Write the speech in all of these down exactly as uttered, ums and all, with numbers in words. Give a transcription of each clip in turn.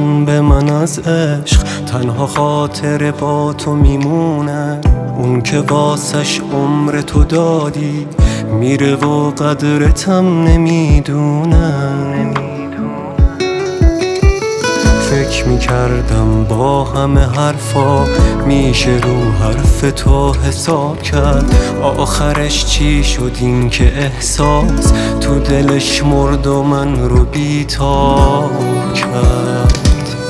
کن به من از عشق، تنها خاطر با تو میمونه. اون که واسش عمر تو دادی میره و قدرتم نمیدونه. فکر میکردم با همه حرفا میشه رو حرف تو حساب کرد، آخرش چی شد این که احساس تو دلش مرد و من رو بیتاب کرد.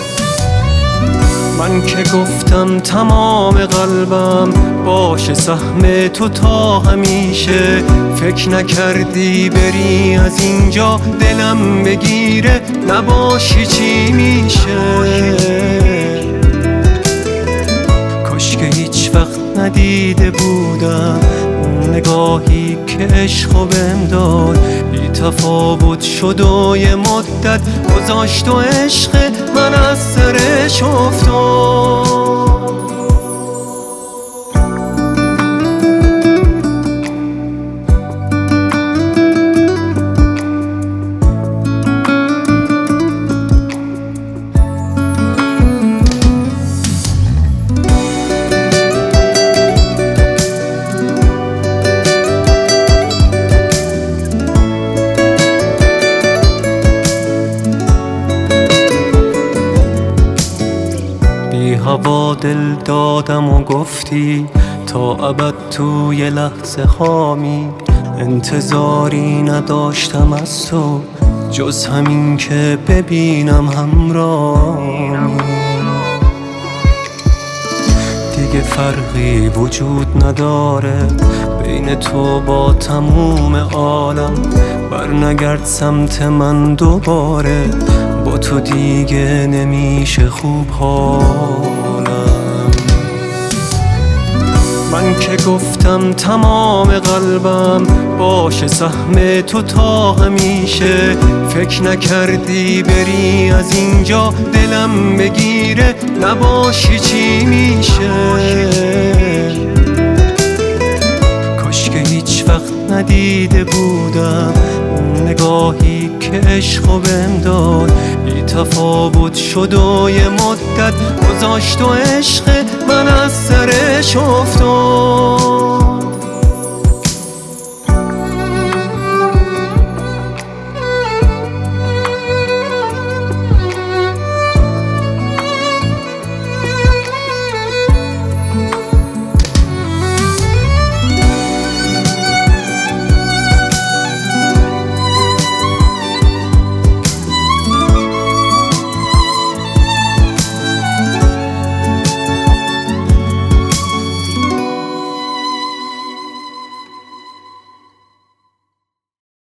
من که گفتم تمام قلبم باشه سهم تو تا همیشه، فکر نکردی بری از اینجا دلم بگیره نباشی چی میشه. کاش که هیچ وقت ندیده بودم نگاهی که عشقو بهم داد، بی تفاوت شد و یه مدت گذاشت و عشق من از سرش افتاد. بی هوا دل دادم و گفتی تا ابد توی لحظه هامی، انتظاری نداشتم از تو جز همین که ببینم همراهی. دیگه فرقی وجود نداره بین تو با تموم عالم، برنگرد سمت من دوباره با تو دیگه نمیشه خوب حالم. من که گفتم تمام قلبم باشه سهم تو تا همیشه، فکر نکردی بری از اینجا دلم بگیره نباشی چی میشه. کاش که هیچ وقت ندیده بودم نگاهی که عشقو بهم داد، بی تفاوت شد و یه مدت گذاشت و عشق من از سرش افتاد.